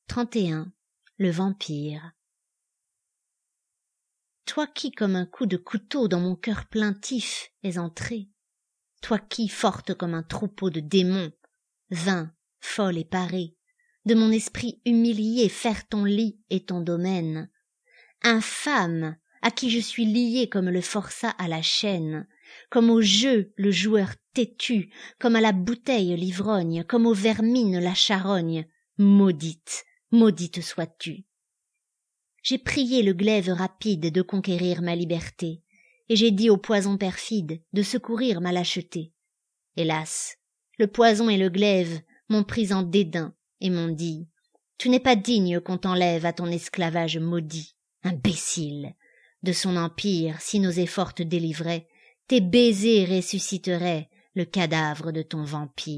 31. Le vampire. Toi qui, comme un coup de couteau dans mon cœur plaintif, es entré, toi qui, forte comme un troupeau de démons, vint, folle et parée, de mon esprit humilié faire ton lit et ton domaine, infâme, à qui je suis lié comme le forçat à la chaîne, comme au jeu le joueur têtu, comme à la bouteille l'ivrogne, comme aux vermines la charogne, maudite, maudite sois-tu. J'ai prié le glaive rapide de conquérir ma liberté, et j'ai dit au poison perfide de secourir ma lâcheté. Hélas, le poison et le glaive m'ont pris en dédain et m'ont dit « Tu n'es pas digne qu'on t'enlève à ton esclavage maudit, imbécile. De son empire, si nos efforts te délivraient, tes baisers ressusciteraient le cadavre de ton vampire. »